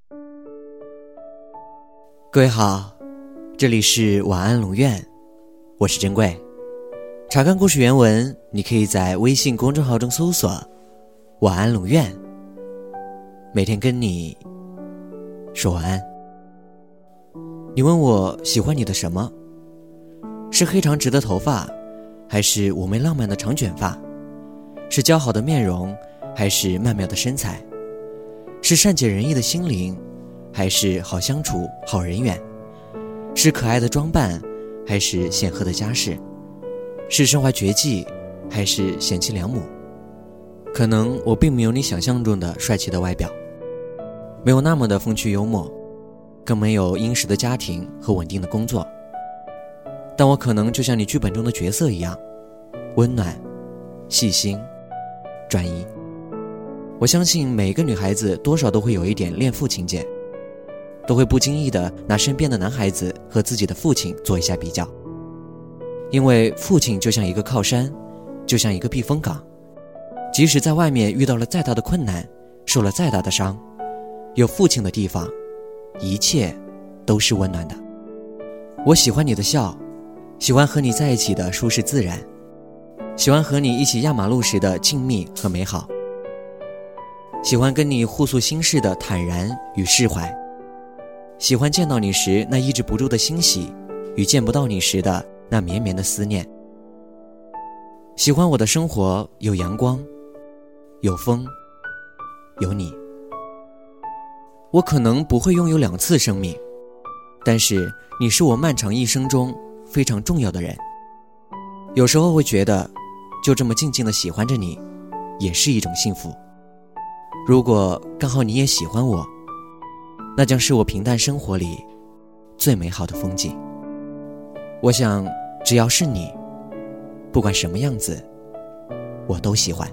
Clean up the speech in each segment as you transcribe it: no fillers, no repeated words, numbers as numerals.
各位好，这里是晚安龙院，我是珍贵。查看故事原文，你可以在微信公众号中搜索晚安龙院，每天跟你说晚安。你问我喜欢你的什么？是黑长直的头发，还是妩媚浪漫的长卷发？是姣好的面容，还是曼妙的身材？是善解人意的心灵，还是好相处好人缘？是可爱的装扮，还是显赫的家世？是身怀绝技，还是贤妻良母？可能我并没有你想象中的帅气的外表，没有那么的风趣幽默，更没有殷实的家庭和稳定的工作，但我可能就像你剧本中的角色一样，温暖、细心、专一。我相信每个女孩子多少都会有一点恋父情节，都会不经意地拿身边的男孩子和自己的父亲做一下比较。因为父亲就像一个靠山，就像一个避风港，即使在外面遇到了再大的困难，受了再大的伤，有父亲的地方，一切都是温暖的。我喜欢你的笑，喜欢和你在一起的舒适自然，喜欢和你一起压马路时的静谧和美好，喜欢跟你互诉心事的坦然与释怀，喜欢见到你时那抑制不住的欣喜与见不到你时的那绵绵的思念。喜欢我的生活有阳光，有风，有你。我可能不会拥有2次生命，但是你是我漫长一生中非常重要的人。有时候会觉得就这么静静地喜欢着你也是一种幸福。如果刚好你也喜欢我，那将是我平淡生活里最美好的风景。我想只要是你，不管什么样子，我都喜欢。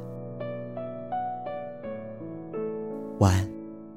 晚安。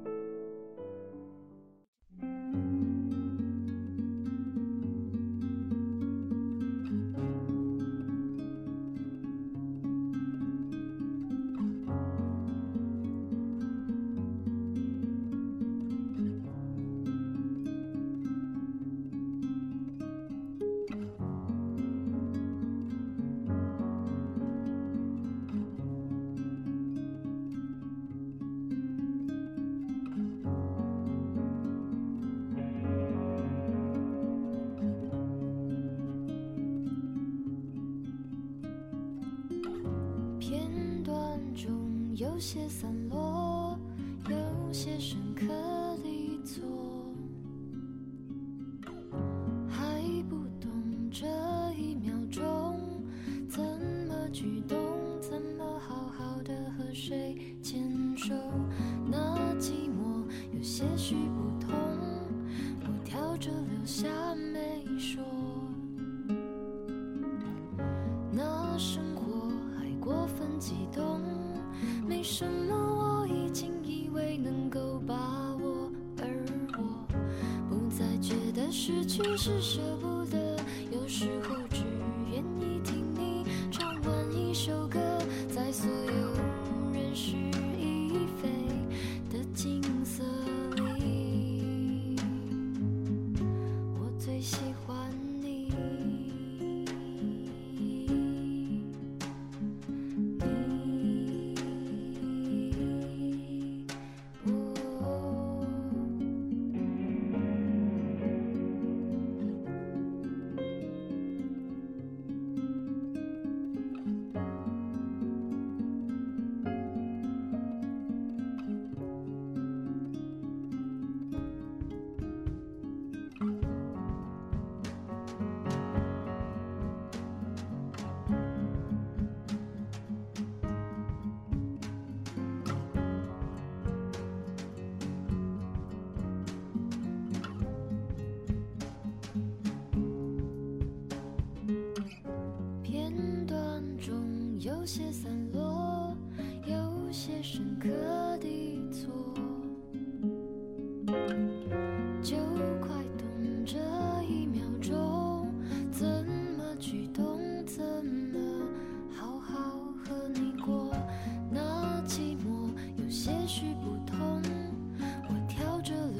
有些散落，有些深刻地错，还不懂这1秒钟怎么举动，怎么好好的和谁牵手。那寂寞有些许不同，我挑着留下没说。那生活还过分激动，没什么我已经以为能够把握，而我不再觉得失去是舍不得，有时候只愿意听你唱完一首歌，在所有人事已非的景色里，我最喜欢你。些散落，有些深刻地错，就快懂这1秒钟怎么举动，怎么好好和你过。那寂寞有些许不同，我挑着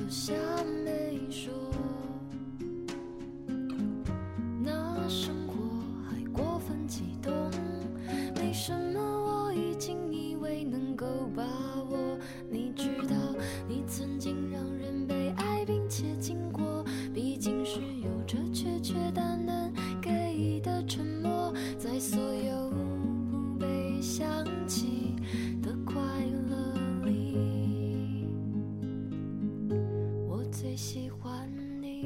最喜欢你，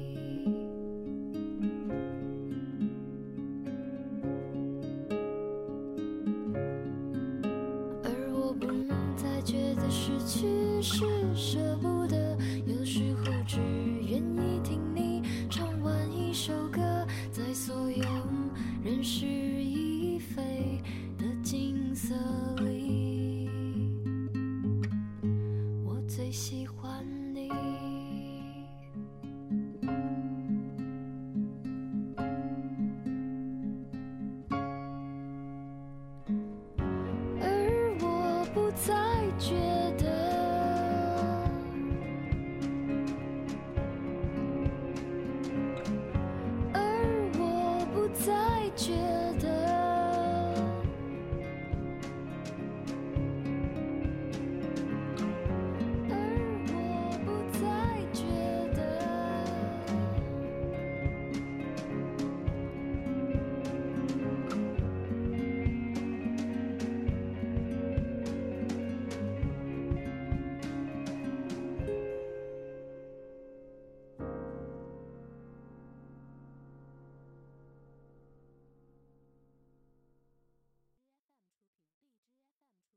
而我不再觉得失去是舍不得，有时候只愿意听你唱完一首歌，在所有人事已非的景色里，我最喜欢你。